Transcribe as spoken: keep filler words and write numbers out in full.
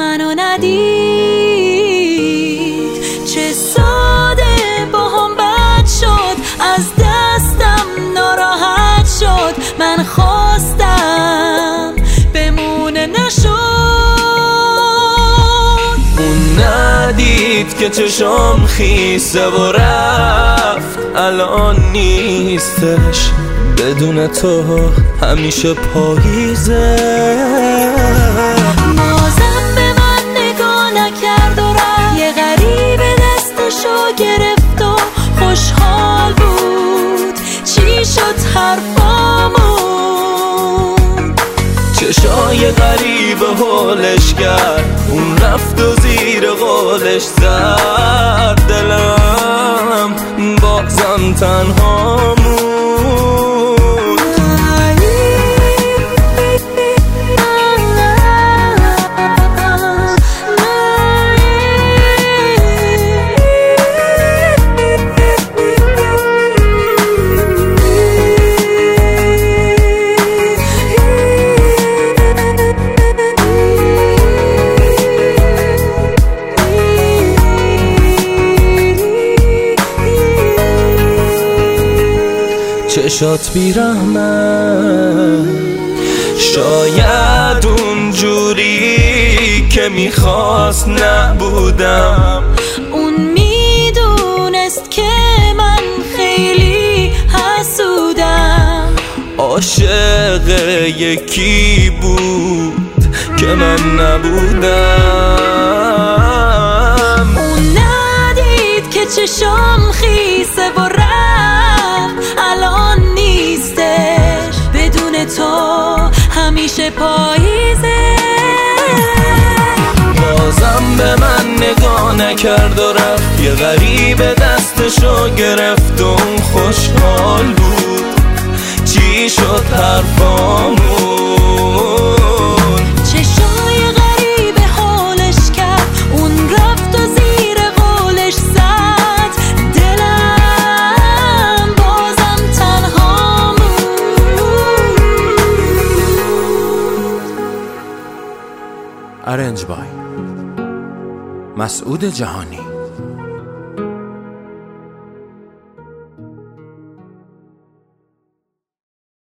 منو ندید. چه ساده با هم بد شد، از دستم ناراحت شد. من خواستم بمونه نشد. اون ندید که چشام خیسه و رفت، الان نیستش. بدون تو همیشه پاییزه. بازم به من نگاه نکرد و رفت، یه غریبه دستشو گرفت و خوشحال بود. چی شد حرفامون؟ چشای غریبه حالش کرد، اون رفت و زیر قولش زد. دلم بازم تنها موند. چشات بیرحمه، شاید اونجوری که میخواست نبودم. اون میدونست که من خیلی حسودم. عاشق یکی بود که من نبودم. اون ندید که چشام خیسه و رفت، الان نیستش. بدون تو همیشه پاییزه. بازم به من نگاه نکرد و رفت، یه غریبه دستشو گرفت و اون خوشحال بود. چی شد حرفامون؟ چشای غریبه حالش کرد، اون رفت و زیر قولش زد. دلم بازم تنها موند. ارنج بای مسعود جهانی.